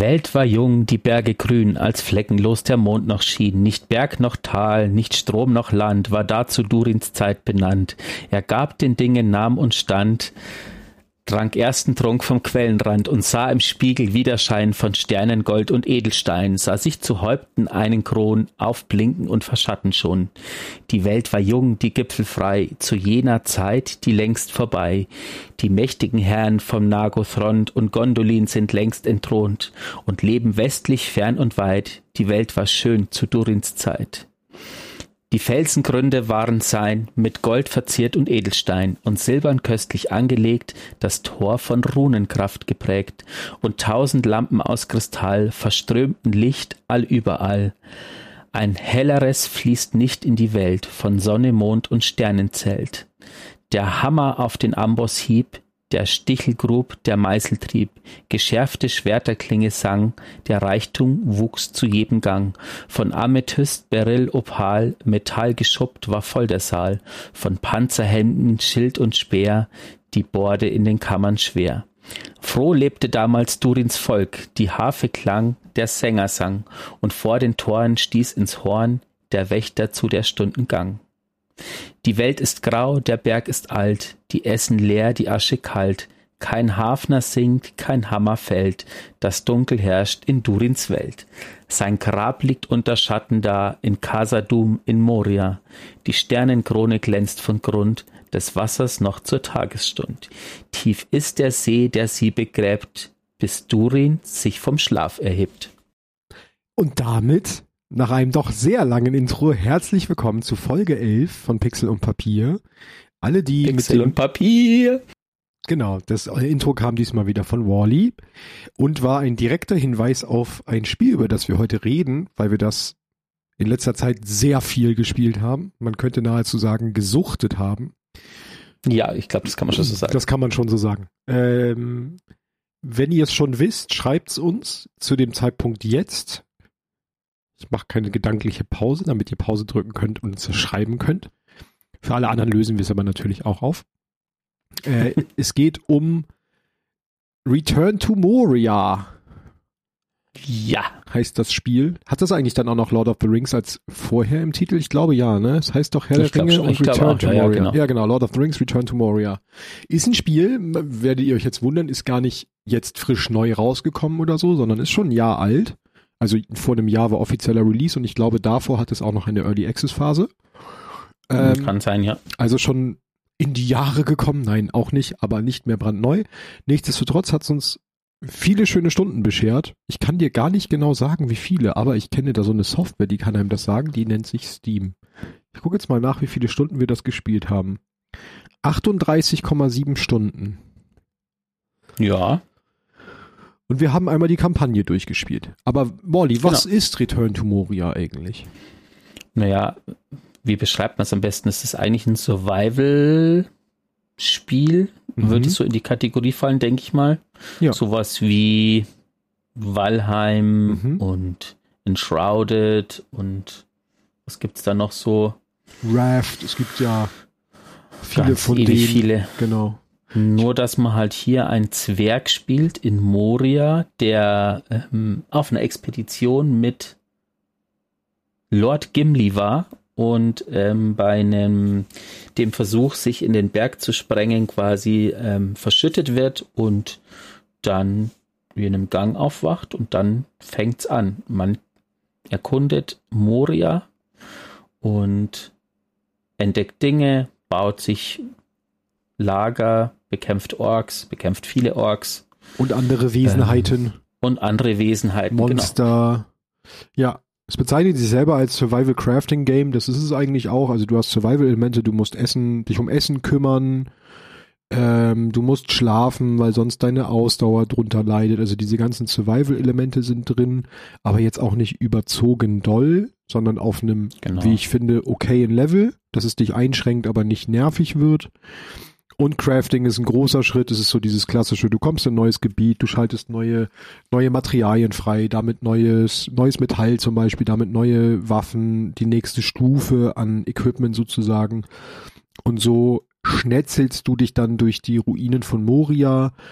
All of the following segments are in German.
Welt war jung, die Berge grün, als fleckenlos der Mond noch schien. Nicht Berg noch Tal, nicht Strom noch Land, war da zu Durins Zeit benannt. Er gab den Dingen Namen und Stand, trank ersten Trunk vom Quellenrand und sah im Spiegel Widerschein von Sternen, Gold und Edelstein, sah sich zu Häupten einen Kron aufblinken und verschatten schon. Die Welt war jung, die Gipfel frei, zu jener Zeit, die längst vorbei. Die mächtigen Herren vom Nargothrond und Gondolin sind längst entthront und leben westlich fern und weit. Die Welt war schön zu Durins Zeit. Die Felsengründe waren sein, mit Gold verziert und Edelstein und silbern köstlich angelegt, das Tor von Runenkraft geprägt, und 1000 Lampen aus Kristall verströmten Licht allüberall. Ein helleres fließt nicht in die Welt von Sonne, Mond und Sternenzelt. Der Hammer auf den Amboss hieb, der Stichel grub, der Meißel trieb, geschärfte Schwerterklinge sang, der Reichtum wuchs zu jedem Gang. Von Amethyst, Beryl, Opal, Metall geschuppt war voll der Saal, von Panzerhelmen, Schild und Speer, die Borde in den Kammern schwer. Froh lebte damals Durins Volk, die Harfe klang, der Sänger sang, und vor den Toren stieß ins Horn der Wächter zu der Stunden Gang. Die Welt ist grau, der Berg ist alt, die Essen leer, die Asche kalt, kein Hafner singt, kein Hammer fällt, das Dunkel herrscht in Durins Welt. Sein Grab liegt unter Schatten da, in Khazad-dûm in Moria, die Sternenkrone glänzt von Grund des Wassers noch zur Tagesstund. Tief ist der See, der sie begräbt, bis Durin sich vom Schlaf erhebt. Und damit, nach einem doch sehr langen Intro, herzlich willkommen zu Folge 11 von Pixel und Papier. Alle, die Pixel und Papier. Genau, das Intro kam diesmal wieder von Wall-E und war ein direkter Hinweis auf ein Spiel, über das wir heute reden, weil wir das in letzter Zeit sehr viel gespielt haben. Man könnte nahezu sagen, gesuchtet haben. Ja, ich glaube, das kann man schon so sagen. Das kann man schon so sagen. Wenn ihr es schon wisst, schreibt's uns zu dem Zeitpunkt jetzt. Ich mache keine gedankliche Pause, damit ihr Pause drücken könnt und uns das schreiben könnt. Für alle anderen lösen wir es aber natürlich auch auf. Es geht um Return to Moria. Ja. Heißt das Spiel. Hat das eigentlich dann auch noch Lord of the Rings als vorher im Titel? Ich glaube ja, ne? Es heißt doch Herr der Ringe und Return to Moria. Genau. Ja, genau. Lord of the Rings, Return to Moria. Ist ein Spiel, werdet ihr euch jetzt wundern, ist gar nicht jetzt frisch neu rausgekommen oder so, sondern ist schon ein Jahr alt. Also vor einem Jahr war offizieller Release und ich glaube, davor hat es auch noch eine Early Access Phase. Kann sein, ja. Also schon in die Jahre gekommen. Nein, auch nicht, aber nicht mehr brandneu. Nichtsdestotrotz hat es uns viele schöne Stunden beschert. Ich kann dir gar nicht genau sagen, wie viele, aber ich kenne da so eine Software, die kann einem das sagen, die nennt sich Steam. Ich gucke jetzt mal nach, wie viele Stunden wir das gespielt haben. 38,7 Stunden. Ja. Und wir haben einmal die Kampagne durchgespielt. Aber Wall-E, was ist Return to Moria eigentlich? Naja, wie beschreibt man es am besten? Es ist eigentlich ein Survival-Spiel. Würde so in die Kategorie fallen, denke ich mal. Ja. Sowas wie Valheim und Enshrouded und was gibt's da noch so? Raft, es gibt ja viele ganz von denen. Viele. Genau. Nur, dass man halt hier einen Zwerg spielt in Moria, der auf einer Expedition mit Lord Gimli war und bei dem Versuch, sich in den Berg zu sprengen, quasi verschüttet wird und dann wie in einem Gang aufwacht und dann fängt's an. Man erkundet Moria und entdeckt Dinge, baut sich Lager, bekämpft Orks, bekämpft viele Orks. Und andere Wesenheiten. Monster. Genau. Ja, es bezeichnet sich selber als Survival-Crafting-Game. Das ist es eigentlich auch. Also du hast Survival-Elemente, du musst dich um Essen kümmern. Du musst schlafen, weil sonst deine Ausdauer drunter leidet. Also diese ganzen Survival-Elemente sind drin, aber jetzt auch nicht überzogen doll, sondern auf einem, wie ich finde, okayen Level, dass es dich einschränkt, aber nicht nervig wird. Und Crafting ist ein großer Schritt. Es ist so dieses klassische, du kommst in ein neues Gebiet, du schaltest neue Materialien frei, damit neues Metall zum Beispiel, damit neue Waffen, die nächste Stufe an Equipment sozusagen. Und so schnetzelst du dich dann durch die Ruinen von Moria,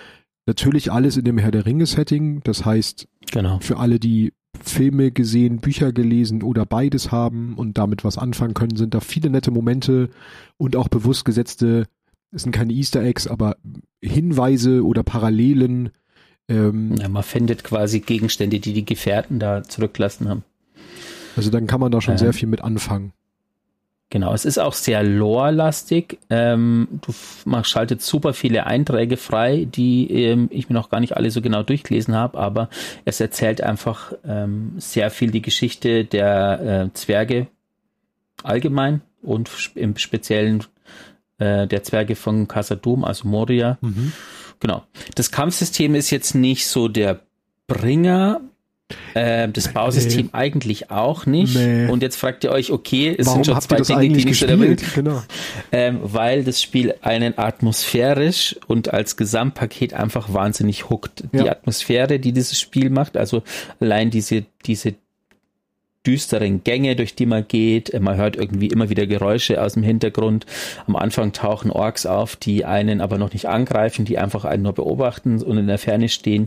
Natürlich alles in dem Herr der Ringe-Setting. Das heißt, Genau. für alle, die Filme gesehen, Bücher gelesen oder beides haben und damit was anfangen können, sind da viele nette Momente und auch bewusst gesetzte, es sind keine Easter Eggs, aber Hinweise oder Parallelen. Man findet quasi Gegenstände, die die Gefährten da zurückgelassen haben. Also dann kann man da schon sehr viel mit anfangen. Genau, es ist auch sehr lore-lastig. Man schaltet super viele Einträge frei, die ich mir noch gar nicht alle so genau durchgelesen habe, aber es erzählt einfach sehr viel die Geschichte der Zwerge allgemein und im Speziellen der Zwerge von Khazad-dûm, also Moria. Genau. Das Kampfsystem ist jetzt nicht so der Bringer. Das Bausystem eigentlich auch nicht. Nee. Und jetzt fragt ihr euch, okay, es Warum sind schon habt zwei ihr das Dinge, eigentlich die nicht so der Welt. Genau. Weil das Spiel einen atmosphärisch und als Gesamtpaket einfach wahnsinnig hookt. Ja. Die Atmosphäre, die dieses Spiel macht, also allein diese düsteren Gänge, durch die man geht. Man hört irgendwie immer wieder Geräusche aus dem Hintergrund. Am Anfang tauchen Orks auf, die einen aber noch nicht angreifen, die einfach einen nur beobachten und in der Ferne stehen.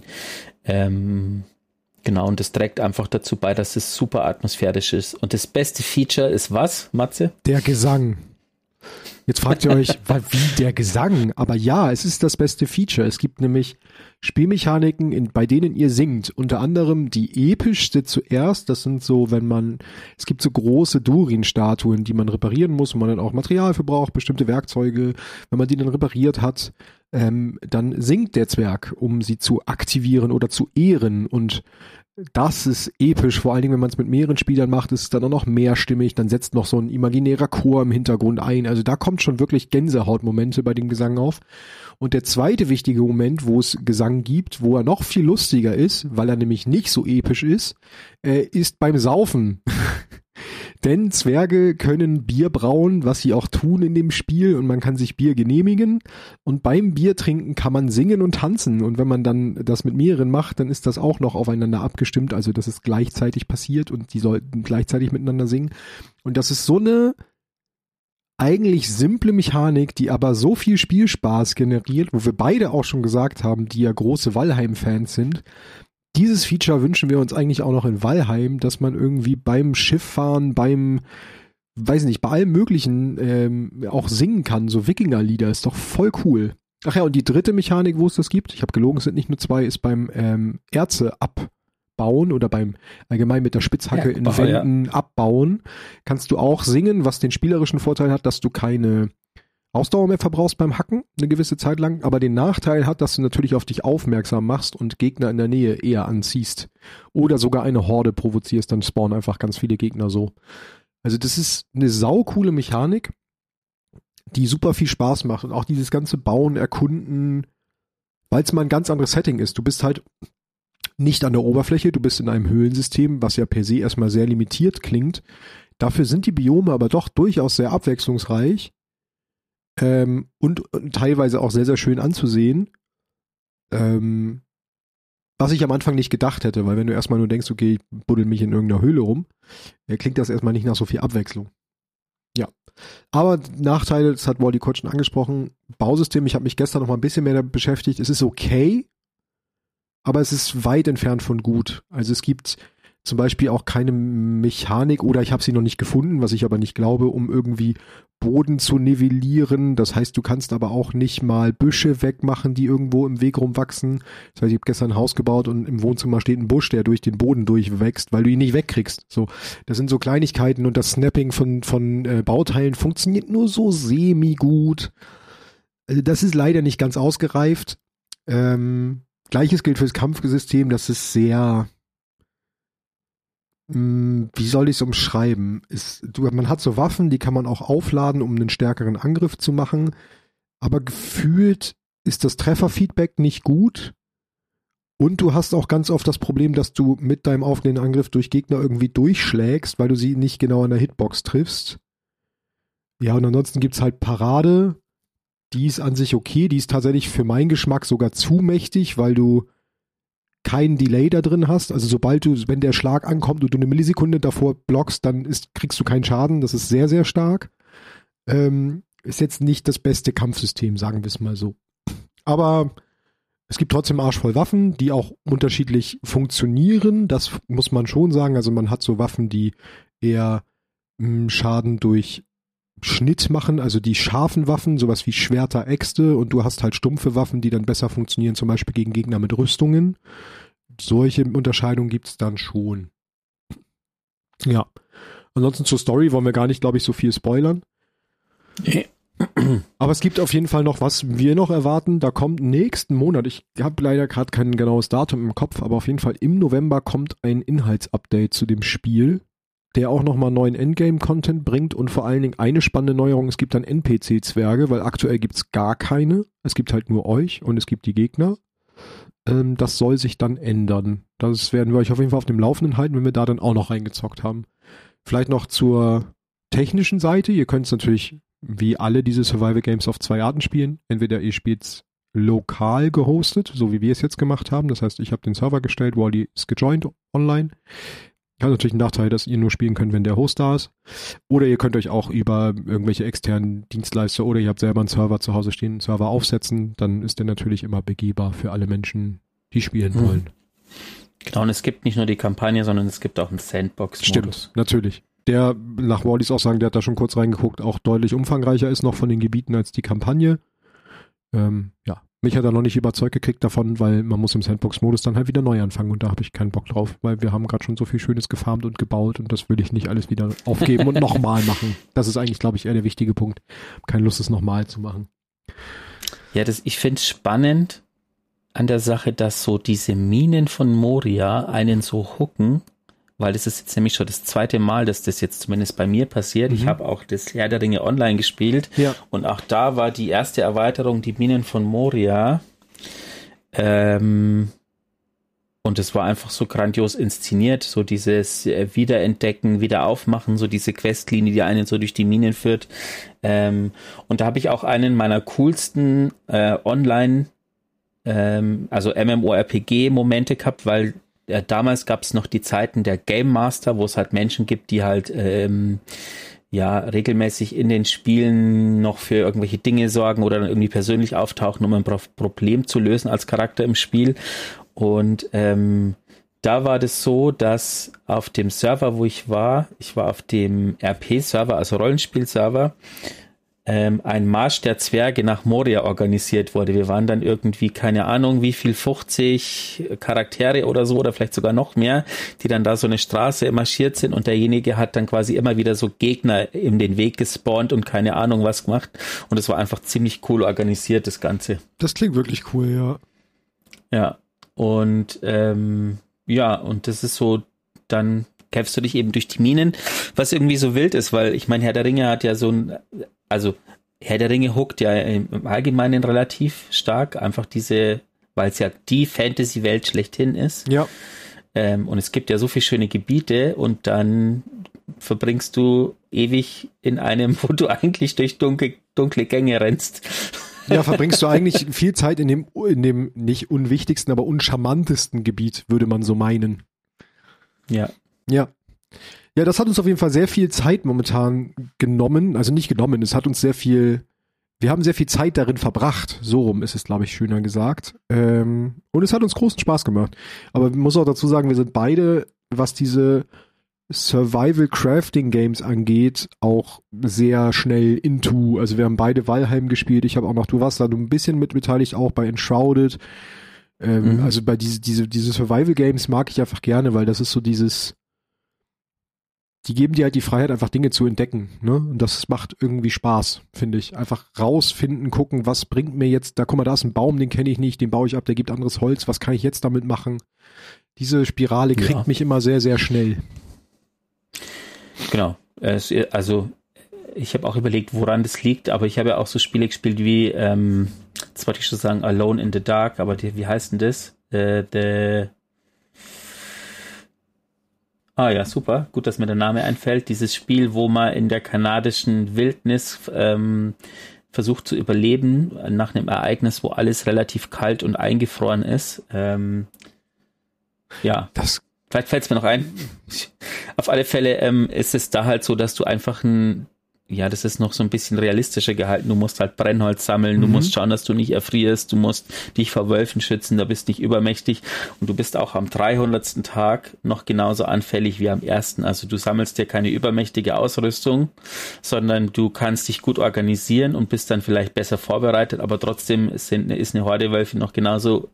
Genau, und das trägt einfach dazu bei, dass es super atmosphärisch ist. Und das beste Feature ist was, Matze? Der Gesang. Jetzt fragt ihr euch, wie der Gesang? Aber ja, es ist das beste Feature. Es gibt nämlich Spielmechaniken, bei denen ihr singt. Unter anderem die epischste zuerst. Das sind so, es gibt so große Durin-Statuen, die man reparieren muss, wo man dann auch Material für braucht, bestimmte Werkzeuge. Wenn man die dann repariert hat, dann singt der Zwerg, um sie zu aktivieren oder zu ehren. Und das ist episch, vor allen Dingen, wenn man es mit mehreren Spielern macht, ist es dann auch noch mehrstimmig, dann setzt noch so ein imaginärer Chor im Hintergrund ein. Also da kommt schon wirklich Gänsehautmomente bei dem Gesang auf. Und der zweite wichtige Moment, wo es Gesang gibt, wo er noch viel lustiger ist, weil er nämlich nicht so episch ist beim Saufen. Denn Zwerge können Bier brauen, was sie auch tun in dem Spiel, und man kann sich Bier genehmigen, und beim Biertrinken kann man singen und tanzen, und wenn man dann das mit mehreren macht, dann ist das auch noch aufeinander abgestimmt, also dass es gleichzeitig passiert und die sollten gleichzeitig miteinander singen, und das ist so eine eigentlich simple Mechanik, die aber so viel Spielspaß generiert, wo wir beide auch schon gesagt haben, die ja große Valheim-Fans sind. Dieses Feature wünschen wir uns eigentlich auch noch in Valheim, dass man irgendwie beim Schifffahren, bei allem Möglichen auch singen kann, so Wikingerlieder, ist doch voll cool. Ach ja, und die dritte Mechanik, wo es das gibt, ich habe gelogen, es sind nicht nur zwei, ist beim Erze abbauen oder beim allgemein mit der Spitzhacke in Wänden abbauen, kannst du auch singen, was den spielerischen Vorteil hat, dass du keine Ausdauer mehr verbrauchst beim Hacken, eine gewisse Zeit lang, aber den Nachteil hat, dass du natürlich auf dich aufmerksam machst und Gegner in der Nähe eher anziehst. Oder sogar eine Horde provozierst, dann spawnen einfach ganz viele Gegner so. Also das ist eine saukoole Mechanik, die super viel Spaß macht. Und auch dieses ganze Bauen, Erkunden, weil es mal ein ganz anderes Setting ist. Du bist halt nicht an der Oberfläche, du bist in einem Höhlensystem, was ja per se erstmal sehr limitiert klingt. Dafür sind die Biome aber doch durchaus sehr abwechslungsreich. Und teilweise auch sehr, sehr schön anzusehen, was ich am Anfang nicht gedacht hätte, weil wenn du erstmal nur denkst, okay, ich buddel mich in irgendeiner Höhle rum, klingt das erstmal nicht nach so viel Abwechslung. Ja, aber Nachteile, das hat Wally kurz schon angesprochen, Bausystem, ich habe mich gestern noch mal ein bisschen mehr damit beschäftigt, es ist okay, aber es ist weit entfernt von gut. Also es gibt zum Beispiel auch keine Mechanik, oder ich habe sie noch nicht gefunden, was ich aber nicht glaube, um irgendwie Boden zu nivellieren. Das heißt, du kannst aber auch nicht mal Büsche wegmachen, die irgendwo im Weg rumwachsen. Das heißt, ich habe gestern ein Haus gebaut und im Wohnzimmer steht ein Busch, der durch den Boden durchwächst, weil du ihn nicht wegkriegst. So, das sind so Kleinigkeiten, und das Snapping von Bauteilen funktioniert nur so semi-gut. Also das ist leider nicht ganz ausgereift. Gleiches gilt fürs Kampfsystem, das ist sehr... Wie soll ich es umschreiben? Man hat so Waffen, die kann man auch aufladen, um einen stärkeren Angriff zu machen, aber gefühlt ist das Trefferfeedback nicht gut, und du hast auch ganz oft das Problem, dass du mit deinem aufgelegten Angriff durch Gegner irgendwie durchschlägst, weil du sie nicht genau an der Hitbox triffst. Ja, und ansonsten gibt's halt Parade, die ist an sich okay, die ist tatsächlich für meinen Geschmack sogar zu mächtig, weil du keinen Delay da drin hast, also wenn der Schlag ankommt und du eine Millisekunde davor blockst, dann kriegst du keinen Schaden, das ist sehr, sehr stark. Ist jetzt nicht das beste Kampfsystem, sagen wir es mal so. Aber Es gibt trotzdem arschvoll Waffen, die auch unterschiedlich funktionieren. Das muss man schon sagen. Also man hat so Waffen, die eher Schaden durch Schnitt machen, also die scharfen Waffen, sowas wie Schwerter, Äxte, und du hast halt stumpfe Waffen, die dann besser funktionieren, zum Beispiel gegen Gegner mit Rüstungen. Solche Unterscheidungen gibt's dann schon. Ja. Ansonsten zur Story wollen wir gar nicht, glaube ich, so viel spoilern. Aber es gibt auf jeden Fall noch, was wir noch erwarten. Da kommt nächsten Monat, ich habe leider gerade kein genaues Datum im Kopf, aber auf jeden Fall im November kommt ein Inhaltsupdate zu dem Spiel, der auch nochmal neuen Endgame-Content bringt und vor allen Dingen eine spannende Neuerung, es gibt dann NPC-Zwerge, weil aktuell gibt's gar keine. Es gibt halt nur euch und es gibt die Gegner. Das soll sich dann ändern. Das werden wir euch auf jeden Fall auf dem Laufenden halten, wenn wir da dann auch noch reingezockt haben. Vielleicht noch zur technischen Seite. Ihr könnt es natürlich wie alle diese Survival-Games auf 2 Arten spielen. Entweder ihr spielt's lokal gehostet, so wie wir es jetzt gemacht haben. Das heißt, ich habe den Server gestellt, Wally ist gejoint online. Hat natürlich einen Nachteil, dass ihr nur spielen könnt, wenn der Host da ist. Oder ihr könnt euch auch über irgendwelche externen Dienstleister oder ihr habt selber einen Server zu Hause stehen, einen Server aufsetzen. Dann ist der natürlich immer begehbar für alle Menschen, die spielen wollen. Genau, und es gibt nicht nur die Kampagne, sondern es gibt auch einen Sandbox-Modus. Stimmt, natürlich. Der, nach Wallys auch sagen, der hat da schon kurz reingeguckt, auch deutlich umfangreicher ist noch von den Gebieten als die Kampagne. Ja, mich hat er noch nicht überzeugt gekriegt davon, weil man muss im Sandbox-Modus dann halt wieder neu anfangen und da habe ich keinen Bock drauf, weil wir haben gerade schon so viel Schönes gefarmt und gebaut und das will ich nicht alles wieder aufgeben und nochmal machen. Das ist eigentlich, glaube ich, eher der wichtige Punkt. Keine Lust, es nochmal zu machen. Ja, ich finde es spannend an der Sache, dass so diese Minen von Moria einen so hooken, weil das ist jetzt nämlich schon das 2. Mal, dass das jetzt zumindest bei mir passiert. Ich habe auch das Herr der Ringe online gespielt und auch da war die erste Erweiterung die Minen von Moria und es war einfach so grandios inszeniert, so dieses Wiederentdecken, wieder aufmachen, so diese Questlinie, die einen so durch die Minen führt und da habe ich auch einen meiner coolsten online also MMORPG-Momente gehabt, weil damals gab es noch die Zeiten der Game Master, wo es halt Menschen gibt, die halt regelmäßig in den Spielen noch für irgendwelche Dinge sorgen oder dann irgendwie persönlich auftauchen, um ein Problem zu lösen als Charakter im Spiel. Und da war das so, dass auf dem Server, wo ich war auf dem RP-Server, also Rollenspiel-Server, ein Marsch der Zwerge nach Moria organisiert wurde. Wir waren dann irgendwie, keine Ahnung, wie viel, 50 Charaktere oder so, oder vielleicht sogar noch mehr, die dann da so eine Straße marschiert sind und derjenige hat dann quasi immer wieder so Gegner in den Weg gespawnt und keine Ahnung was gemacht und es war einfach ziemlich cool organisiert, das Ganze. Das klingt wirklich cool, ja. Ja, und und das ist so, dann kämpfst du dich eben durch die Minen, was irgendwie so wild ist, weil ich meine, Herr der Ringe hat ja Herr der Ringe hookt ja im Allgemeinen relativ stark, einfach weil es ja die Fantasy-Welt schlechthin ist. Ja. Und es gibt ja so viele schöne Gebiete und dann verbringst du ewig in einem, wo du eigentlich durch dunkle Gänge rennst. Ja, verbringst du eigentlich viel Zeit in dem nicht unwichtigsten, aber uncharmantesten Gebiet, würde man so meinen. Ja. Ja. Ja, das hat uns auf jeden Fall sehr viel Zeit momentan genommen. Also nicht genommen, wir haben sehr viel Zeit darin verbracht. So rum ist es, glaube ich, schöner gesagt. Und es hat uns großen Spaß gemacht. Aber ich muss auch dazu sagen, wir sind beide, was diese Survival-Crafting-Games angeht, auch sehr schnell into. Also wir haben beide Valheim gespielt. Ich habe auch noch, du warst da ein bisschen mit beteiligt, auch bei Enshrouded. Also bei diese Survival-Games mag ich einfach gerne, weil das ist so die geben dir halt die Freiheit, einfach Dinge zu entdecken, ne? Und das macht irgendwie Spaß, finde ich. Einfach rausfinden, gucken, was bringt mir jetzt, guck mal, da ist ein Baum, den kenne ich nicht, den baue ich ab, der gibt anderes Holz, was kann ich jetzt damit machen? Diese Spirale kriegt mich immer sehr, sehr schnell. Genau. Also ich habe auch überlegt, woran das liegt, aber ich habe ja auch so Spiele gespielt wie, jetzt wollte ich schon sagen, Alone in the Dark, aber wie heißt denn das? Ja, super. Gut, dass mir der Name einfällt. Dieses Spiel, wo man in der kanadischen Wildnis versucht zu überleben nach einem Ereignis, wo alles relativ kalt und eingefroren ist. Vielleicht fällt es mir noch ein. Auf alle Fälle ist es da halt so, dass du einfach ja, das ist noch so ein bisschen realistischer gehalten. Du musst halt Brennholz sammeln, du musst schauen, dass du nicht erfrierst, du musst dich vor Wölfen schützen, da bist nicht übermächtig und du bist auch am 300. Tag noch genauso anfällig wie am 1. Also du sammelst dir keine übermächtige Ausrüstung, sondern du kannst dich gut organisieren und bist dann vielleicht besser vorbereitet, aber trotzdem ist eine Horde Wölfe noch genauso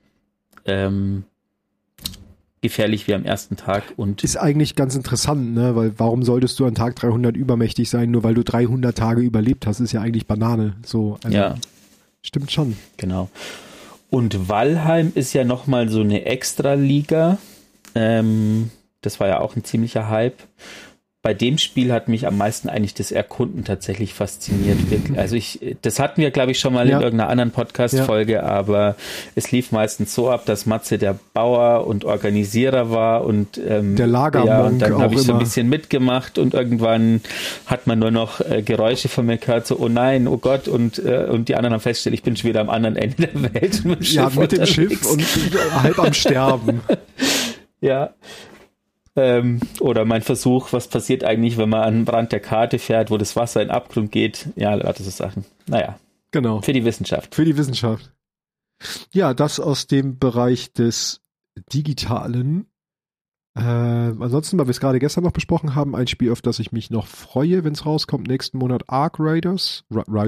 gefährlich wie am 1. Tag. Und ist eigentlich ganz interessant, ne? Weil warum solltest du an Tag 300 übermächtig sein, nur weil du 300 Tage überlebt hast, ist ja eigentlich Banane. So, also, ja, stimmt schon. Genau. Und Valheim ist ja nochmal so eine Extra-Liga. Das war ja auch ein ziemlicher Hype. Bei dem Spiel hat mich am meisten eigentlich das Erkunden tatsächlich fasziniert. Also das hatten wir, glaube ich, schon mal in irgendeiner anderen Podcast-Folge, aber es lief meistens so ab, dass Matze der Bauer und Organisierer war und der Lagermonk und dann habe ich so ein immer bisschen mitgemacht und irgendwann hat man nur noch Geräusche von mir gehört, so oh nein, oh Gott und die anderen haben festgestellt, ich bin schon wieder am anderen Ende der Welt. Mit dem Schiff und halb am Sterben. Ja. Oder mein Versuch, was passiert eigentlich, wenn man an den Rand der Karte fährt, wo das Wasser in den Abgrund geht. Ja, lauter so Sachen. Naja. Genau. Für die Wissenschaft. Für die Wissenschaft. Ja, das aus dem Bereich des Digitalen. Ansonsten, weil wir es gerade gestern noch besprochen haben, ein Spiel, auf das ich mich noch freue, wenn es rauskommt, nächsten Monat Ark Raiders.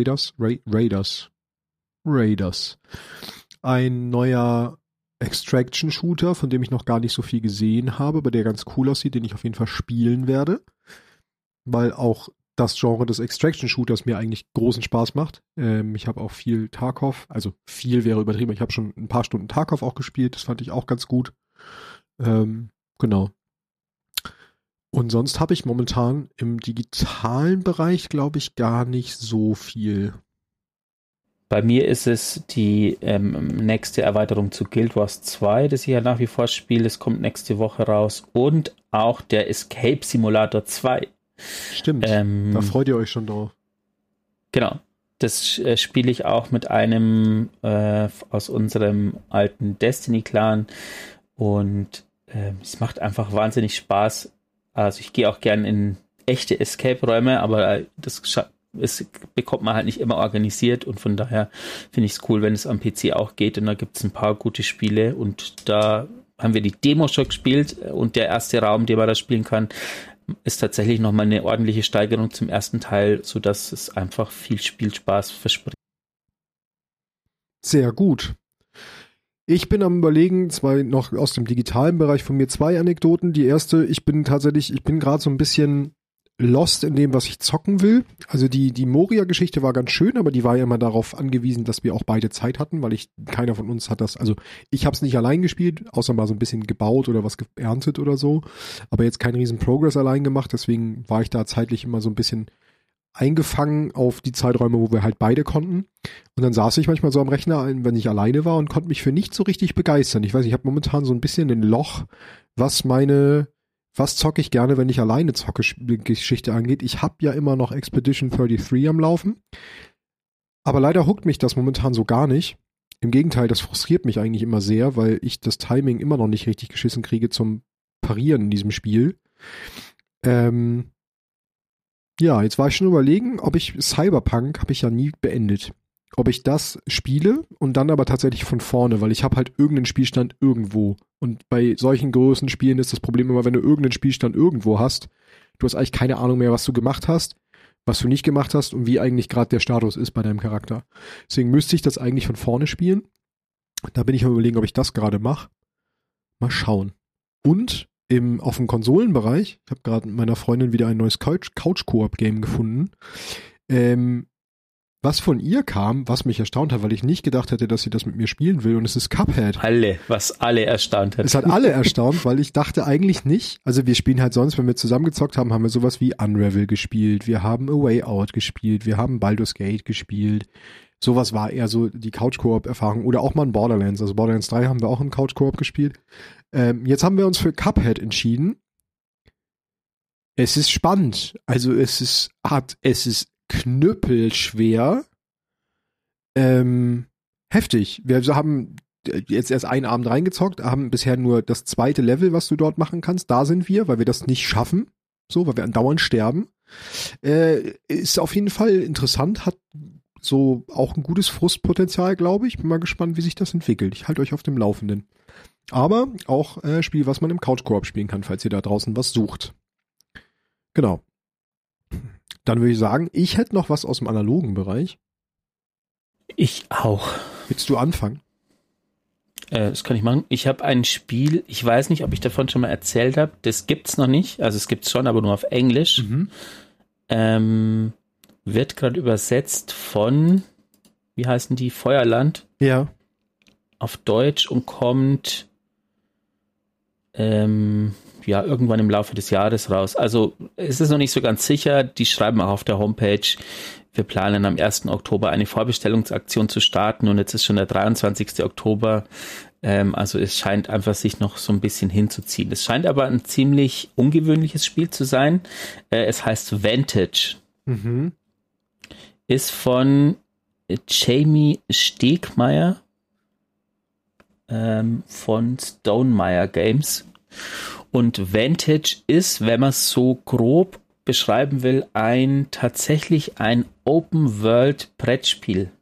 Raiders. Ein neuer Extraction-Shooter, von dem ich noch gar nicht so viel gesehen habe, aber der ganz cool aussieht, den ich auf jeden Fall spielen werde, weil auch das Genre des Extraction-Shooters mir eigentlich großen Spaß macht. Ich habe auch viel Tarkov, also viel wäre übertrieben, ich habe schon ein paar Stunden Tarkov auch gespielt, das fand ich auch ganz gut. Genau. Und sonst habe ich momentan im digitalen Bereich, glaube ich, gar nicht so viel. Bei mir ist es die nächste Erweiterung zu Guild Wars 2, das ich ja nach wie vor spiele. Es kommt nächste Woche raus. Und auch der Escape Simulator 2. Stimmt, da freut ihr euch schon drauf. Genau. Das spiele ich auch mit einem aus unserem alten Destiny-Clan. Und es macht einfach wahnsinnig Spaß. Also ich gehe auch gern in echte Escape-Räume, aber das bekommt man halt nicht immer organisiert und von daher finde ich es cool, wenn es am PC auch geht und da gibt es ein paar gute Spiele und da haben wir die Demo schon gespielt und der erste Raum, den man da spielen kann, ist tatsächlich nochmal eine ordentliche Steigerung zum ersten Teil, sodass es einfach viel Spielspaß verspricht. Sehr gut. Ich bin am Überlegen, zwei noch aus dem digitalen Bereich von mir 2 Anekdoten. Die erste, ich bin gerade so ein bisschen lost in dem, was ich zocken will. Also die Moria-Geschichte war ganz schön, aber die war ja immer darauf angewiesen, dass wir auch beide Zeit hatten, weil keiner von uns hat das, also ich habe es nicht allein gespielt, außer mal so ein bisschen gebaut oder was geerntet oder so, aber jetzt keinen riesen Progress allein gemacht, deswegen war ich da zeitlich immer so ein bisschen eingefangen auf die Zeiträume, wo wir halt beide konnten. Und dann saß ich manchmal so am Rechner, wenn ich alleine war und konnte mich für nichts so richtig begeistern. Ich weiß nicht, ich habe momentan so ein bisschen ein Loch, was zocke ich gerne, wenn ich alleine zocke, Geschichte angeht. Ich habe ja immer noch Expedition 33 am Laufen. Aber leider hookt mich das momentan so gar nicht. Im Gegenteil, das frustriert mich eigentlich immer sehr, weil ich das Timing immer noch nicht richtig geschissen kriege zum Parieren in diesem Spiel. Ja, jetzt war ich schon überlegen, ob ich Cyberpunk habe ich ja nie beendet. Ob ich das spiele und dann aber tatsächlich von vorne, weil ich habe halt irgendeinen Spielstand irgendwo. Und bei solchen großen Spielen ist das Problem immer, wenn du irgendeinen Spielstand irgendwo hast, du hast eigentlich keine Ahnung mehr, was du gemacht hast, was du nicht gemacht hast und wie eigentlich gerade der Status ist bei deinem Charakter. Deswegen müsste ich das eigentlich von vorne spielen. Da bin ich am Überlegen, ob ich das gerade mache. Mal schauen. Und auf dem Konsolenbereich, ich habe gerade mit meiner Freundin wieder ein neues Couch-Koop-Game gefunden, was von ihr kam, was mich erstaunt hat, weil ich nicht gedacht hätte, dass sie das mit mir spielen will, und es ist Cuphead. Was alle erstaunt hat. Es hat alle erstaunt, weil ich dachte eigentlich nicht, also wir spielen halt sonst, wenn wir zusammengezockt haben, haben wir sowas wie Unravel gespielt, wir haben A Way Out gespielt, wir haben Baldur's Gate gespielt. Sowas war eher so die Couch-Koop-Erfahrung oder auch mal ein Borderlands. Also Borderlands 3 haben wir auch im Couch-Koop gespielt. Jetzt haben wir uns für Cuphead entschieden. Es ist spannend. Also es ist knüppelschwer. Heftig. Wir haben jetzt erst einen Abend reingezockt, haben bisher nur das 2. Level, was du dort machen kannst. Da sind wir, weil wir das nicht schaffen. So, weil wir andauernd sterben. Ist auf jeden Fall interessant, hat so auch ein gutes Frustpotenzial, glaube ich. Bin mal gespannt, wie sich das entwickelt. Ich halte euch auf dem Laufenden. Aber auch Spiel, was man im Couch-Koop spielen kann, falls ihr da draußen was sucht. Genau. Dann würde ich sagen, ich hätte noch was aus dem analogen Bereich. Ich auch. Willst du anfangen? Das kann ich machen. Ich habe ein Spiel, ich weiß nicht, ob ich davon schon mal erzählt habe. Das gibt's noch nicht. Also es gibt's schon, aber nur auf Englisch. Wird gerade übersetzt von, wie heißen die? Feuerland. Ja. Auf Deutsch und kommt irgendwann im Laufe des Jahres raus. Also es ist noch nicht so ganz sicher. Die schreiben auch auf der Homepage, wir planen am 1. Oktober eine Vorbestellungsaktion zu starten und jetzt ist schon der 23. Oktober. Also es scheint einfach sich noch so ein bisschen hinzuziehen. Es scheint aber ein ziemlich ungewöhnliches Spiel zu sein. Es heißt Vantage. Ist von Jamie Stegmaier von Stonemaier Games. Und Vantage ist, wenn man es so grob beschreiben will, tatsächlich ein Open-World-Brettspiel.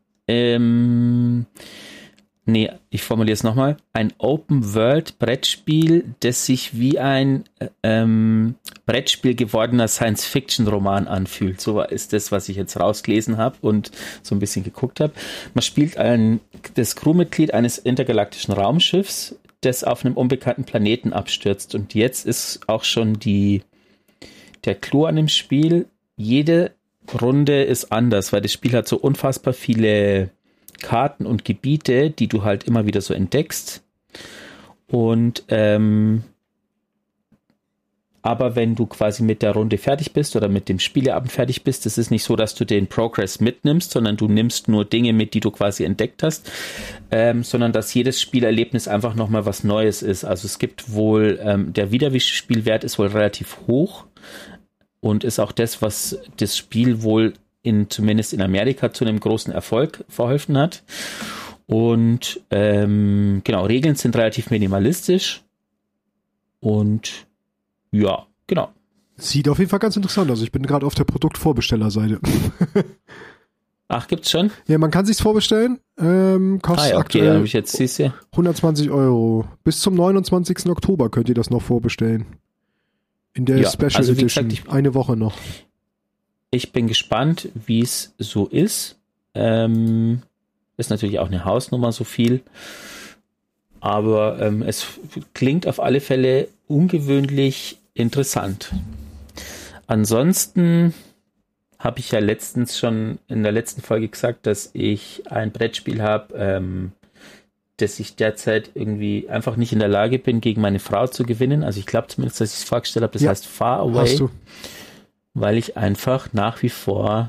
Ich formuliere es nochmal. Ein Open-World-Brettspiel, das sich wie ein Brettspiel gewordener Science-Fiction-Roman anfühlt. So ist das, was ich jetzt rausgelesen habe und so ein bisschen geguckt habe. Man spielt das Crewmitglied eines intergalaktischen Raumschiffs, das auf einem unbekannten Planeten abstürzt. Und jetzt ist auch schon der Clou an dem Spiel. Jede Runde ist anders, weil das Spiel hat so unfassbar viele Karten und Gebiete, die du halt immer wieder so entdeckst. Und aber wenn du quasi mit der Runde fertig bist oder mit dem Spieleabend fertig bist, das ist nicht so, dass du den Progress mitnimmst, sondern du nimmst nur Dinge mit, die du quasi entdeckt hast, sondern dass jedes Spielerlebnis einfach nochmal was Neues ist. Also es gibt wohl, der Wiederspielwert ist wohl relativ hoch und ist auch das, was das Spiel wohl zumindest in Amerika zu einem großen Erfolg verholfen hat. Und Regeln sind relativ minimalistisch und ja, genau. Sieht auf jeden Fall ganz interessant aus. Ich bin gerade auf der Produktvorbestellerseite. Ach, gibt's schon? Ja, man kann sich's vorbestellen. Kostet aktuell hab ich jetzt, siehst du? 120 €. Bis zum 29. Oktober könnt ihr das noch vorbestellen. In der Special also Edition. Gesagt, eine Woche noch. Ich bin gespannt, wie es so ist. Ist natürlich auch eine Hausnummer so viel. Aber es klingt auf alle Fälle ungewöhnlich interessant. Ansonsten habe ich ja letztens schon in der letzten Folge gesagt, dass ich ein Brettspiel habe, dass ich derzeit irgendwie einfach nicht in der Lage bin, gegen meine Frau zu gewinnen. Also ich glaube zumindest, dass ich es vorgestellt habe. Das heißt Far Away. Hast du. Weil ich einfach nach wie vor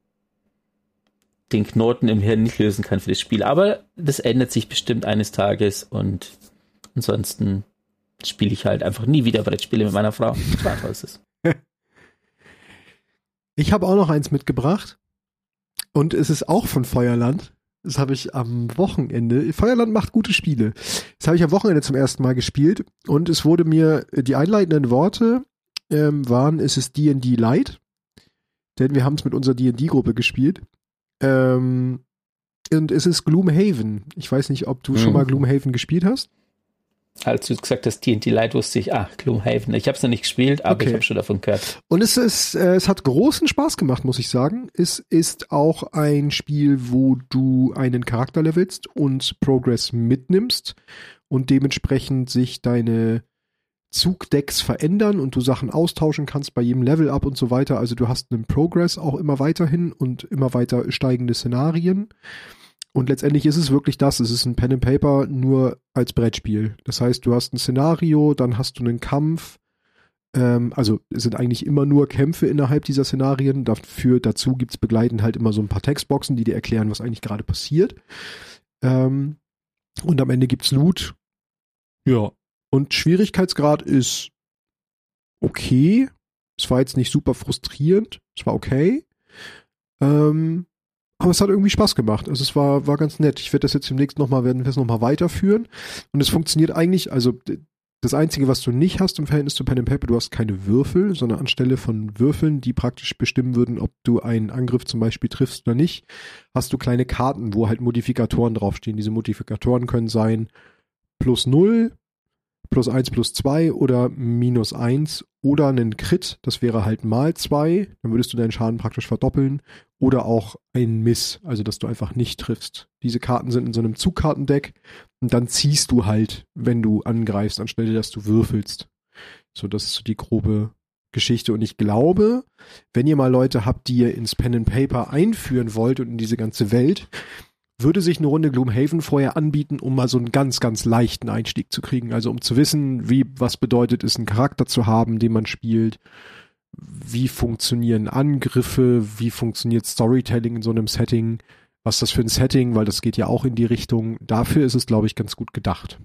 den Knoten im Hirn nicht lösen kann für das Spiel. Aber das ändert sich bestimmt eines Tages und ansonsten spiele ich halt einfach nie wieder Brettspiele mit meiner Frau. So ist es. Ich habe auch noch eins mitgebracht und es ist auch von Feuerland. Das habe ich am Wochenende. Feuerland macht gute Spiele. Das habe ich am Wochenende zum ersten Mal gespielt und es wurde mir, die einleitenden Worte waren, es ist D&D Light, denn wir haben es mit unserer D&D-Gruppe gespielt. Und es ist Gloomhaven. Ich weiß nicht, ob du schon mal Gloomhaven gespielt hast. Als du gesagt hast, D&D Light, wusste ich, Gloomhaven. Ich habe es noch nicht gespielt, aber ich habe schon davon gehört. Und es hat großen Spaß gemacht, muss ich sagen. Es ist auch ein Spiel, wo du einen Charakter levelst und Progress mitnimmst und dementsprechend sich deine Zugdecks verändern und du Sachen austauschen kannst bei jedem Level-Up und so weiter. Also du hast einen Progress auch immer weiterhin und immer weiter steigende Szenarien. Und letztendlich ist es wirklich das. Es ist ein Pen and Paper nur als Brettspiel. Das heißt, du hast ein Szenario, dann hast du einen Kampf. Also es sind eigentlich immer nur Kämpfe innerhalb dieser Szenarien. Dazu gibt es begleitend halt immer so ein paar Textboxen, die dir erklären, was eigentlich gerade passiert. Und am Ende gibt's Loot. Ja. Und Schwierigkeitsgrad ist okay. Es war jetzt nicht super frustrierend. Es war okay. Aber es hat irgendwie Spaß gemacht. Also es war ganz nett. Ich werde das jetzt demnächst werden wir es nochmal weiterführen. Und es funktioniert eigentlich, also Das Einzige, was du nicht hast im Verhältnis zu Pen and Paper, du hast keine Würfel, sondern anstelle von Würfeln, die praktisch bestimmen würden, ob du einen Angriff zum Beispiel triffst oder nicht, hast du kleine Karten, wo halt Modifikatoren draufstehen. Diese Modifikatoren können sein +0, +1, +2 oder -1 oder einen Crit, das wäre halt ×2, dann würdest du deinen Schaden praktisch verdoppeln, oder auch ein Miss, also dass du einfach nicht triffst. Diese Karten sind in so einem Zugkartendeck und dann ziehst du halt, wenn du angreifst, anstelle dass du würfelst. So, das ist so die grobe Geschichte und ich glaube, wenn ihr mal Leute habt, die ihr ins Pen and Paper einführen wollt und in diese ganze Welt, würde sich eine Runde Gloomhaven vorher anbieten, um mal so einen ganz, ganz leichten Einstieg zu kriegen. Also um zu wissen, was bedeutet es, einen Charakter zu haben, den man spielt, wie funktionieren Angriffe, wie funktioniert Storytelling in so einem Setting, was das für ein Setting, weil das geht ja auch in die Richtung. Dafür ist es, glaube ich, ganz gut gedacht.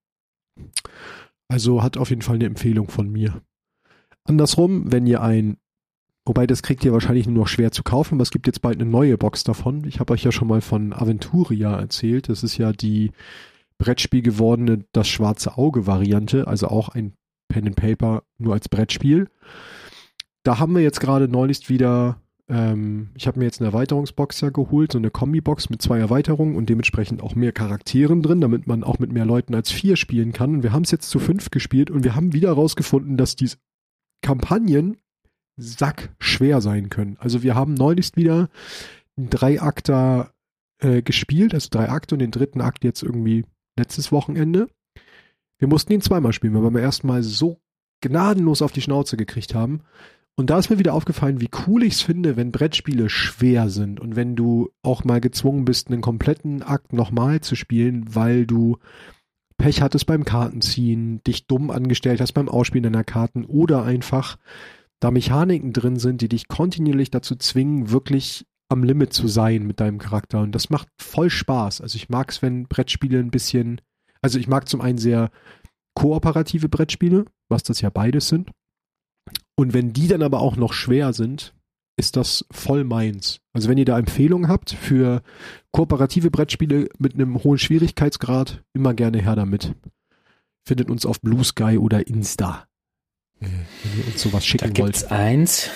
Also hat auf jeden Fall eine Empfehlung von mir. Andersrum, wenn ihr wobei das kriegt ihr wahrscheinlich nur noch schwer zu kaufen, aber es gibt jetzt bald eine neue Box davon. Ich habe euch ja schon mal von Aventuria erzählt. Das ist ja die Brettspiel gewordene Das Schwarze Auge Variante, also auch ein Pen and Paper nur als Brettspiel. Da haben wir jetzt gerade neulich wieder, ich habe mir jetzt eine Erweiterungsbox ja geholt, so eine Kombi-Box mit 2 Erweiterungen und dementsprechend auch mehr Charakteren drin, damit man auch mit mehr Leuten als 4 spielen kann. Und wir haben es jetzt zu 5 gespielt und wir haben wieder rausgefunden, dass diese Kampagnen sackschwer sein können. Also wir haben neulich wieder einen 3-Akter gespielt, also 3 Akte und den 3. Akt jetzt irgendwie letztes Wochenende. Wir mussten ihn 2-mal spielen, weil wir beim ersten Mal so gnadenlos auf die Schnauze gekriegt haben. Und da ist mir wieder aufgefallen, wie cool ich es finde, wenn Brettspiele schwer sind und wenn du auch mal gezwungen bist, einen kompletten Akt nochmal zu spielen, weil du Pech hattest beim Kartenziehen, dich dumm angestellt hast beim Ausspielen deiner Karten oder einfach da Mechaniken drin sind, die dich kontinuierlich dazu zwingen, wirklich am Limit zu sein mit deinem Charakter. Und das macht voll Spaß. Also ich mag es, wenn Brettspiele also ich mag zum einen sehr kooperative Brettspiele, was das ja beides sind. Und wenn die dann aber auch noch schwer sind, ist das voll meins. Also wenn ihr da Empfehlungen habt für kooperative Brettspiele mit einem hohen Schwierigkeitsgrad, immer gerne her damit. Findet uns auf Blue Sky oder Insta. Wenn ihr uns sowas schicken wollt. Da gibt's eins.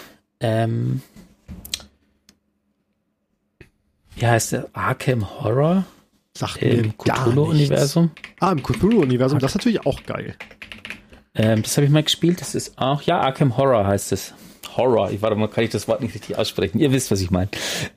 Wie heißt der? Arkham Horror? Sagt mir im Cthulhu-Universum. Im Cthulhu-Universum, das ist natürlich auch geil. Das habe ich mal gespielt, das ist auch, ja, Arkham Horror heißt es. Horror, warte mal, kann ich das Wort nicht richtig aussprechen. Ihr wisst, was ich meine.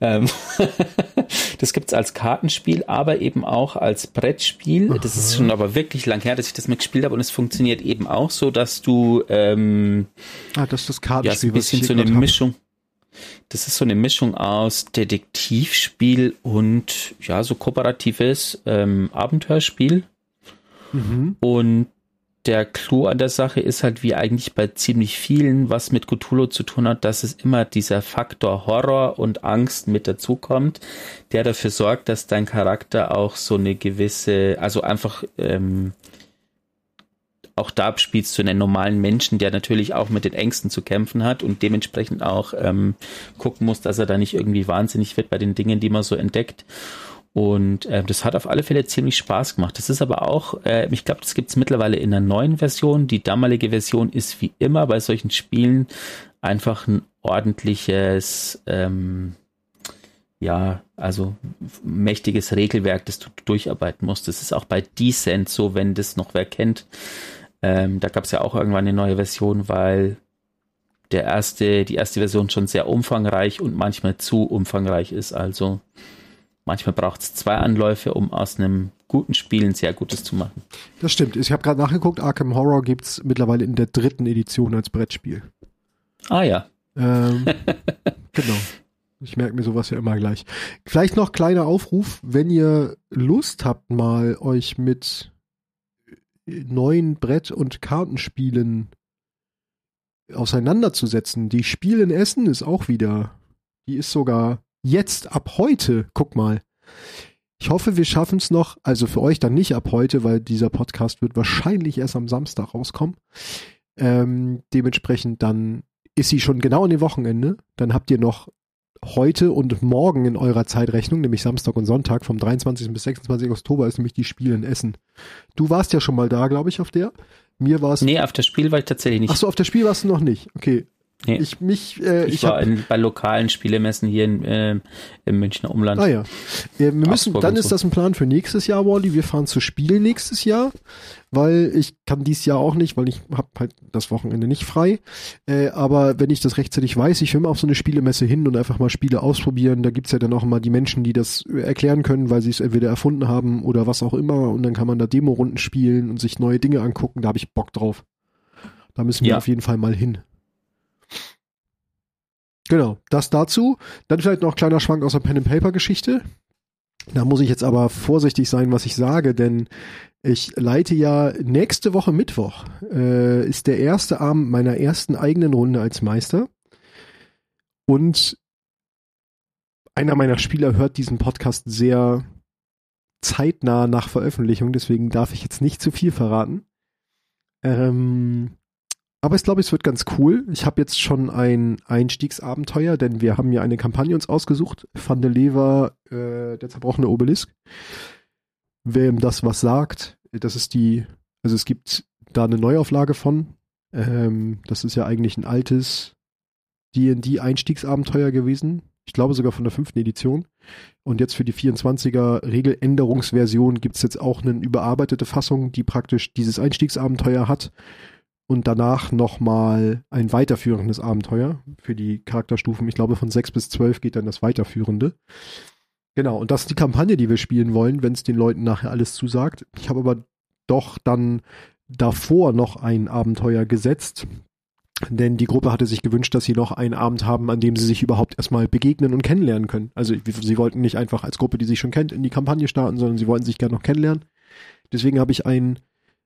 Das gibt's als Kartenspiel, aber eben auch als Brettspiel. Aha. Das ist schon aber wirklich lang her, dass ich das mal gespielt habe und es funktioniert eben auch so, dass du das ist das Kartenspiel, ja, so ein bisschen so eine Mischung. Das ist so eine Mischung aus Detektivspiel und ja, so kooperatives Abenteuerspiel. Mhm. Und der Clou an der Sache ist halt, wie eigentlich bei ziemlich vielen, was mit Cthulhu zu tun hat, dass es immer dieser Faktor Horror und Angst mit dazukommt, der dafür sorgt, dass dein Charakter auch so eine gewisse, also einfach auch da spielst du einen normalen Menschen, der natürlich auch mit den Ängsten zu kämpfen hat und dementsprechend auch gucken muss, dass er da nicht irgendwie wahnsinnig wird bei den Dingen, die man so entdeckt. Und das hat auf alle Fälle ziemlich Spaß gemacht. Das ist aber auch, ich glaube, das gibt es mittlerweile in einer neuen Version. Die damalige Version ist wie immer bei solchen Spielen einfach ein ordentliches, also mächtiges Regelwerk, das du durcharbeiten musst. Das ist auch bei Descent so, wenn das noch wer kennt. Da gab es ja auch irgendwann eine neue Version, weil die erste Version schon sehr umfangreich und manchmal zu umfangreich ist. Also manchmal braucht es 2 Anläufe, um aus einem guten Spiel ein sehr gutes zu machen. Das stimmt. Ich habe gerade nachgeguckt, Arkham Horror gibt es mittlerweile in der 3. Edition als Brettspiel. Ah ja. Genau. Ich merke mir sowas ja immer gleich. Vielleicht noch kleiner Aufruf, wenn ihr Lust habt, mal euch mit neuen Brett- und Kartenspielen auseinanderzusetzen. Die Spiel in Essen ist auch wieder, die ist sogar jetzt ab heute, guck mal. Ich hoffe, wir schaffen es noch, also für euch dann nicht ab heute, weil dieser Podcast wird wahrscheinlich erst am Samstag rauskommen. Dementsprechend dann ist sie schon genau an dem Wochenende. Dann habt ihr noch heute und morgen in eurer Zeitrechnung, nämlich Samstag und Sonntag, vom 23. bis 26. Oktober ist nämlich die Spiel in Essen. Du warst ja schon mal da, glaube ich, auf der. Mir war es. Nee, auf das Spiel war ich tatsächlich nicht. Ach so, auf das Spiel warst du noch nicht. Okay. Nee. Ich war bei lokalen Spielemessen hier im Münchner Umland. Ah ja. Dann ist das ein Plan für nächstes Jahr, Wally. Wir fahren zu Spiel nächstes Jahr, weil ich kann dieses Jahr auch nicht, weil ich habe halt das Wochenende nicht frei. Aber wenn ich das rechtzeitig weiß, ich will mal auf so eine Spielemesse hin und einfach mal Spiele ausprobieren. Da gibt's ja dann auch immer die Menschen, die das erklären können, weil sie es entweder erfunden haben oder was auch immer. Und dann kann man da Demo-Runden spielen und sich neue Dinge angucken. Da habe ich Bock drauf. Da müssen wir auf jeden Fall mal hin. Genau, das dazu. Dann vielleicht noch ein kleiner Schwank aus der Pen-and-Paper-Geschichte. Da muss ich jetzt aber vorsichtig sein, was ich sage, denn ich leite ja nächste Woche Mittwoch, ist der erste Abend meiner ersten eigenen Runde als Meister. Und einer meiner Spieler hört diesen Podcast sehr zeitnah nach Veröffentlichung, deswegen darf ich jetzt nicht zu viel verraten. Aber ich glaube, es wird ganz cool. Ich habe jetzt schon ein Einstiegsabenteuer, denn wir haben ja eine Kampagne uns ausgesucht. Van der Lever, der zerbrochene Obelisk. Wem das was sagt, das ist also es gibt da eine Neuauflage von. Das ist ja eigentlich ein altes D&D-Einstiegsabenteuer gewesen. Ich glaube sogar von der 5. Edition. Und jetzt für die 24er Regeländerungsversion gibt es jetzt auch eine überarbeitete Fassung, die praktisch dieses Einstiegsabenteuer hat. Und danach nochmal ein weiterführendes Abenteuer für die Charakterstufen. Ich glaube, von 6 bis 12 geht dann das weiterführende. Genau, und das ist die Kampagne, die wir spielen wollen, wenn es den Leuten nachher alles zusagt. Ich habe aber doch dann davor noch ein Abenteuer gesetzt, denn die Gruppe hatte sich gewünscht, dass sie noch einen Abend haben, an dem sie sich überhaupt erstmal begegnen und kennenlernen können. Also sie wollten nicht einfach als Gruppe, die sich schon kennt, in die Kampagne starten, sondern sie wollten sich gerne noch kennenlernen. Deswegen habe ich eine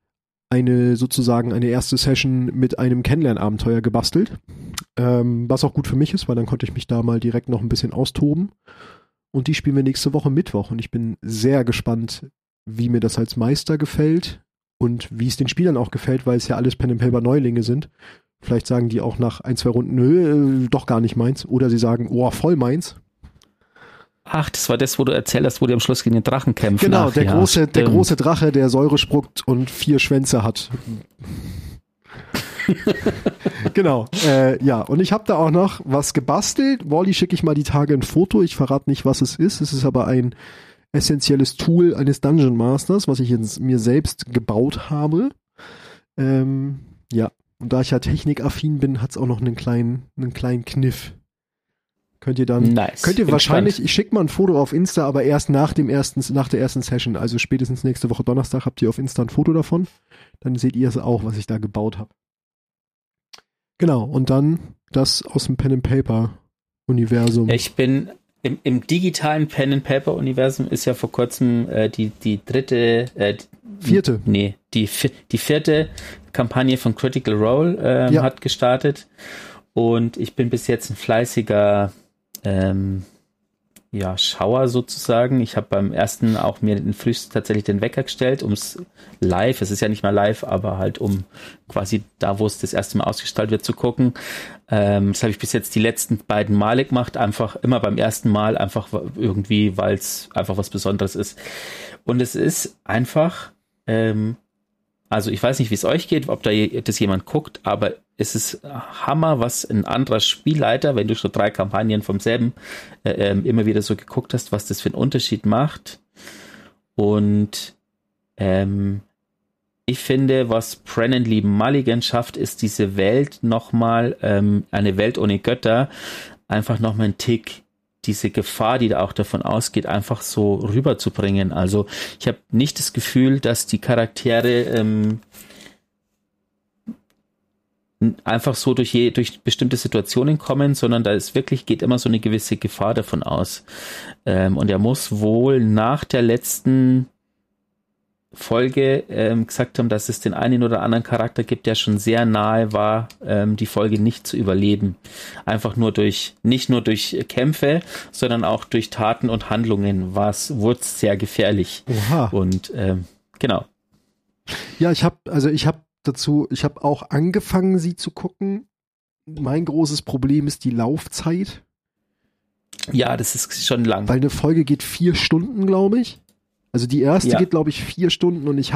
erste Session mit einem Kennenlernabenteuer gebastelt, was auch gut für mich ist, weil dann konnte ich mich da mal direkt noch ein bisschen austoben. Und die spielen wir nächste Woche Mittwoch und ich bin sehr gespannt, wie mir das als Meister gefällt und wie es den Spielern auch gefällt, weil es ja alles Pen-and-Paper-Neulinge sind. Vielleicht sagen die auch nach 1, 2 Runden, nö, doch gar nicht meins. Oder sie sagen, oh, voll meins. Ach, das war das, wo du erzählt hast, wo die am Schluss gegen den Drachen kämpfen. Genau, der große Drache, der Säure spuckt und 4 Schwänze hat. Genau, ja. Und ich habe da auch noch was gebastelt. Wally schicke ich mal die Tage ein Foto. Ich verrate nicht, was es ist. Es ist aber ein essentielles Tool eines Dungeon Masters, was ich jetzt mir selbst gebaut habe. Ja, und da ich ja technikaffin bin, hat es auch noch einen kleinen Kniff. Könnt ihr wahrscheinlich, ich schicke mal ein Foto auf Insta, aber erst nach der ersten Session, also spätestens nächste Woche Donnerstag habt ihr auf Insta ein Foto davon. Dann seht ihr es auch, was ich da gebaut habe. Genau, und dann das aus dem Pen-and-Paper-Universum. Ich bin im digitalen Pen-and-Paper-Universum ist ja vor kurzem die vierte Kampagne von Critical Role hat gestartet. Und ich bin bis jetzt ein fleißiger Schauer sozusagen. Ich habe beim ersten auch mir frühst tatsächlich den Wecker gestellt, es ist ja nicht mal live, aber halt um quasi da, wo es das erste Mal ausgestrahlt wird, zu gucken. Das habe ich bis jetzt die letzten beiden Male gemacht, einfach immer beim ersten Mal, einfach irgendwie, weil es einfach was Besonderes ist. Und es ist einfach, also ich weiß nicht, wie es euch geht, ob das jemand guckt, aber es ist Hammer, was ein anderer Spielleiter, wenn du schon 3 Kampagnen vom selben immer wieder so geguckt hast, was das für einen Unterschied macht. Und ich finde, was Brennan Lee Mulligan schafft, ist diese Welt nochmal, eine Welt ohne Götter, einfach nochmal einen Tick, diese Gefahr, die da auch davon ausgeht, einfach so rüberzubringen. Also ich habe nicht das Gefühl, dass die Charaktere einfach so durch bestimmte Situationen kommen, sondern da geht immer so eine gewisse Gefahr davon aus. Und er muss wohl nach der letzten Folge gesagt haben, dass es den einen oder anderen Charakter gibt, der schon sehr nahe war, die Folge nicht zu überleben. Einfach nicht nur durch Kämpfe, sondern auch durch Taten und Handlungen wurde es sehr gefährlich. Oha. Und genau. Ja, ich habe auch angefangen, sie zu gucken. Mein großes Problem ist die Laufzeit. Ja, das ist schon lang. Weil eine Folge geht 4 Stunden, glaube ich. Also die erste geht, glaube ich, 4 Stunden und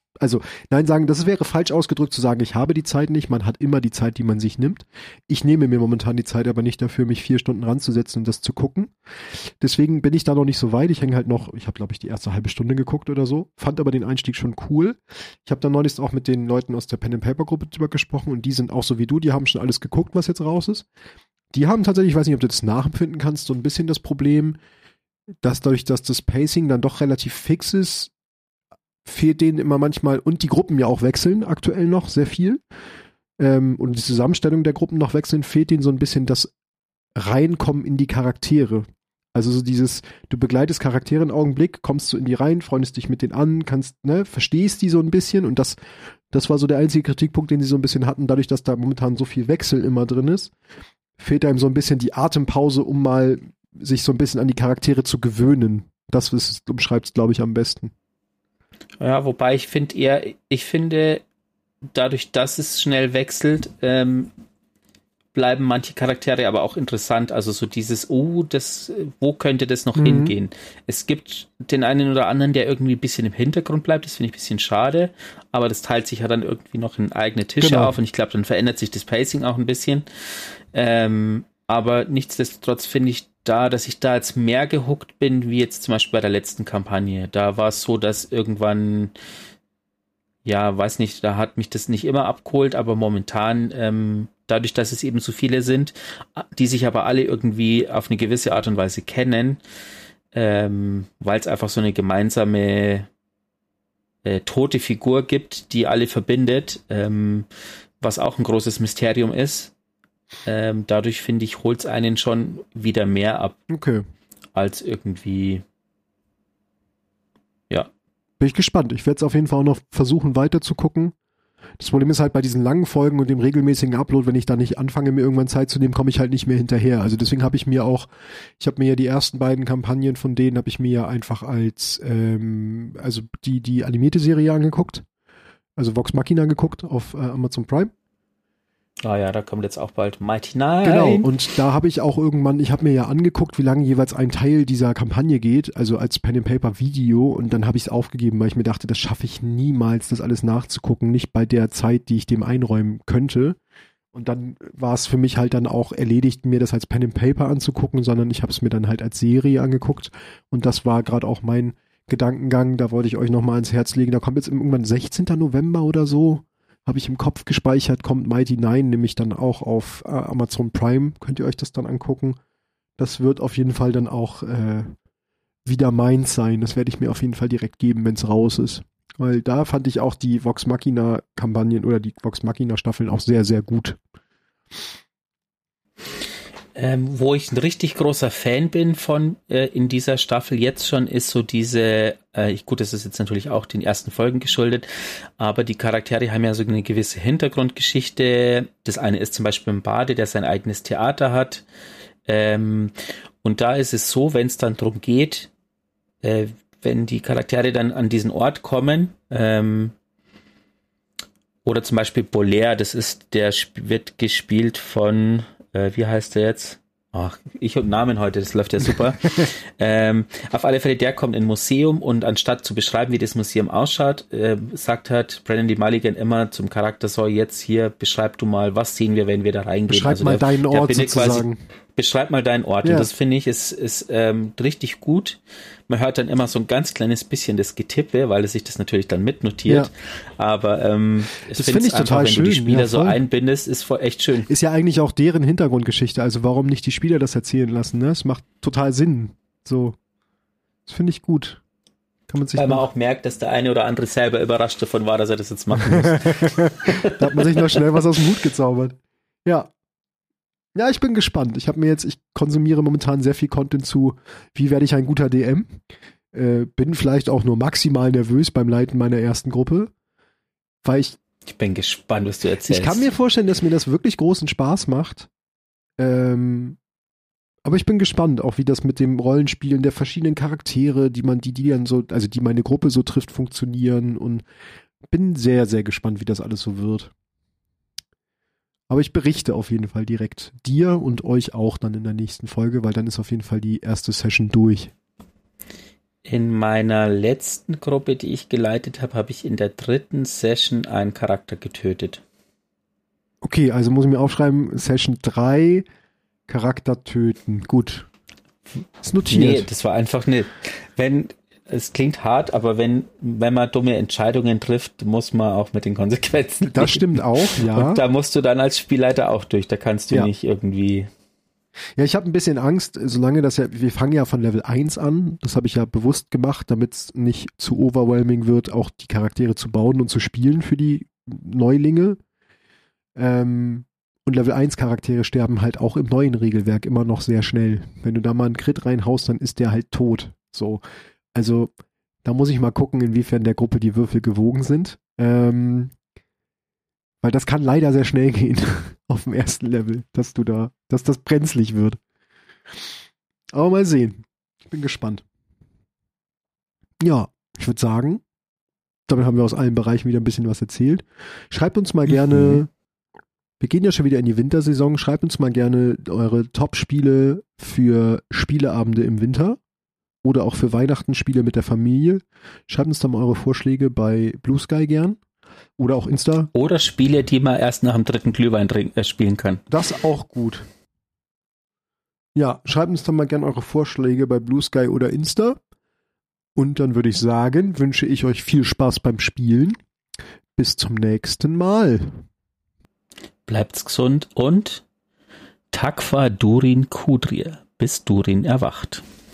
das wäre falsch ausgedrückt zu sagen, ich habe die Zeit nicht. Man hat immer die Zeit, die man sich nimmt. Ich nehme mir momentan die Zeit aber nicht dafür, mich 4 Stunden ranzusetzen und das zu gucken. Deswegen bin ich da noch nicht so weit. Ich hänge halt noch, ich habe, glaube ich, die erste halbe Stunde geguckt oder so. Fand aber den Einstieg schon cool. Ich habe dann neulich auch mit den Leuten aus der Pen-and-Paper-Gruppe drüber gesprochen und die sind auch so wie du, die haben schon alles geguckt, was jetzt raus ist. Die haben tatsächlich, ich weiß nicht, ob du das nachempfinden kannst, so ein bisschen das Problem, dass dadurch, dass das Pacing dann doch relativ fix ist, fehlt denen immer manchmal, und die Gruppen ja auch wechseln, aktuell noch sehr viel, und die Zusammenstellung der Gruppen noch wechseln, fehlt denen so ein bisschen das Reinkommen in die Charaktere. Also so dieses, du begleitest Charaktere einen Augenblick, kommst du in die Reihen, freundest dich mit denen an, verstehst die so ein bisschen, und das war so der einzige Kritikpunkt, den sie so ein bisschen hatten, dadurch, dass da momentan so viel Wechsel immer drin ist, fehlt einem so ein bisschen die Atempause, um mal sich so ein bisschen an die Charaktere zu gewöhnen. Das umschreibt es, glaube ich, am besten. Ja, wobei ich finde, dadurch, dass es schnell wechselt, bleiben manche Charaktere aber auch interessant. Also so dieses, wo könnte das noch hingehen? Es gibt den einen oder anderen, der irgendwie ein bisschen im Hintergrund bleibt. Das finde ich ein bisschen schade. Aber das teilt sich ja dann irgendwie noch in eigene Tische auf. Und ich glaube, dann verändert sich das Pacing auch ein bisschen. Aber nichtsdestotrotz finde ich dass ich da jetzt mehr gehuckt bin, wie jetzt zum Beispiel bei der letzten Kampagne. Da war es so, dass irgendwann, weiß nicht, da hat mich das nicht immer abgeholt, aber momentan, dadurch, dass es eben so viele sind, die sich aber alle irgendwie auf eine gewisse Art und Weise kennen, weil es einfach so eine gemeinsame tote Figur gibt, die alle verbindet, was auch ein großes Mysterium ist. Dadurch, finde ich, holt es einen schon wieder mehr ab. Okay. Als irgendwie, Bin ich gespannt. Ich werde es auf jeden Fall auch noch versuchen, weiter zu gucken. Das Problem ist halt bei diesen langen Folgen und dem regelmäßigen Upload, wenn ich da nicht anfange, mir irgendwann Zeit zu nehmen, komme ich halt nicht mehr hinterher. Also deswegen habe ich mir ja die ersten beiden Kampagnen von denen habe ich mir ja einfach als, also die animierte Serie angeguckt. Also Vox Machina geguckt auf Amazon Prime. Ah ja, da kommt jetzt auch bald Mighty Nein. Genau, und da habe ich auch irgendwann, ich habe mir ja angeguckt, wie lange jeweils ein Teil dieser Kampagne geht, also als Pen-and-Paper-Video, und dann habe ich es aufgegeben, weil ich mir dachte, das schaffe ich niemals, das alles nachzugucken, nicht bei der Zeit, die ich dem einräumen könnte. Und dann war es für mich halt dann auch erledigt, mir das als Pen-and-Paper anzugucken, sondern ich habe es mir dann halt als Serie angeguckt, und das war gerade auch mein Gedankengang, da wollte ich euch nochmal ans Herz legen, da kommt jetzt irgendwann 16. November oder so, habe ich im Kopf gespeichert, kommt Mighty Nein nämlich dann auch auf Amazon Prime. Könnt ihr euch das dann angucken? Das wird auf jeden Fall dann auch wieder meins sein. Das werde ich mir auf jeden Fall direkt geben, wenn es raus ist. Weil da fand ich auch die Vox Machina Kampagnen oder die Vox Machina Staffeln auch sehr, sehr gut. Wo ich ein richtig großer Fan bin von in dieser Staffel jetzt schon, ist so diese, gut, das ist jetzt natürlich auch den ersten Folgen geschuldet, aber die Charaktere haben ja so eine gewisse Hintergrundgeschichte. Das eine ist zum Beispiel ein Bade, der sein eigenes Theater hat. Und da ist es so, wenn es dann darum geht, wenn die Charaktere dann an diesen Ort kommen, oder zum Beispiel Bolaire, wird gespielt von wie heißt der jetzt? Ach, ich und Namen heute, das läuft ja super. Auf alle Fälle, der kommt in ein Museum und anstatt zu beschreiben, wie das Museum ausschaut, sagt halt Brennan D. Mulligan immer zum Charakter, so jetzt hier, beschreib du mal, was sehen wir, wenn wir da reingehen. Beschreib mal deinen Ort sozusagen. Beschreib mal deinen Ort. Ja. Und das finde ich ist richtig gut. Man hört dann immer so ein ganz kleines bisschen das Getippe, weil es sich das natürlich dann mitnotiert. Ja. Aber das finde ich total schön. Wenn du die Spieler so einbindest, ist echt schön. Ist ja eigentlich auch deren Hintergrundgeschichte. Also warum nicht die Spieler das erzählen lassen? Ne? Es macht total Sinn. So, das finde ich gut. Kann man sich weil man auch merkt, dass der eine oder andere selber überrascht davon war, dass er das jetzt machen muss. Da hat man sich noch schnell was aus dem Hut gezaubert. Ja. Ja, ich bin gespannt. Ich konsumiere momentan sehr viel Content zu, wie werde ich ein guter DM. Bin vielleicht auch nur maximal nervös beim Leiten meiner ersten Gruppe, weil ich bin gespannt, was du erzählst. Ich kann mir vorstellen, dass mir das wirklich großen Spaß macht. Aber ich bin gespannt, auch wie das mit dem Rollenspielen der verschiedenen Charaktere, die dann so, also die meine Gruppe so trifft, funktionieren, und bin sehr, sehr gespannt, wie das alles so wird. Aber ich berichte auf jeden Fall direkt dir und euch auch dann in der nächsten Folge, weil dann ist auf jeden Fall die erste Session durch. In meiner letzten Gruppe, die ich geleitet habe, habe ich in der 3. Session einen Charakter getötet. Okay, also muss ich mir aufschreiben, Session 3, Charakter töten. Gut. Ist notiert. Nee, das war einfach nicht. Es klingt hart, aber wenn man dumme Entscheidungen trifft, muss man auch mit den Konsequenzen Das stimmt auch, ja. Und da musst du dann als Spielleiter auch durch. Da kannst du nicht irgendwie... Ja, ich habe ein bisschen Angst, solange wir fangen ja von Level 1 an, das habe ich ja bewusst gemacht, damit es nicht zu overwhelming wird, auch die Charaktere zu bauen und zu spielen für die Neulinge. Und Level 1 Charaktere sterben halt auch im neuen Regelwerk immer noch sehr schnell. Wenn du da mal einen Crit reinhaust, dann ist der halt tot. So. Also, da muss ich mal gucken, inwiefern der Gruppe die Würfel gewogen sind. Weil das kann leider sehr schnell gehen auf dem ersten Level, dass das brenzlig wird. Aber mal sehen. Ich bin gespannt. Ja, ich würde sagen, damit haben wir aus allen Bereichen wieder ein bisschen was erzählt. Schreibt uns mal gerne, wir gehen ja schon wieder in die Wintersaison, schreibt uns mal gerne eure Top-Spiele für Spieleabende im Winter oder auch für Weihnachten Spiele mit der Familie. Schreibt uns da mal eure Vorschläge bei Blue Sky gern. Oder auch Insta. Oder Spiele, die man erst nach dem 3. Glühwein spielen kann. Das auch gut. Ja, schreibt uns dann mal gerne eure Vorschläge bei Blue Sky oder Insta. Und dann würde ich sagen, wünsche ich euch viel Spaß beim Spielen. Bis zum nächsten Mal. Bleibt's gesund und Takva Durin Kudrir, bis Durin erwacht.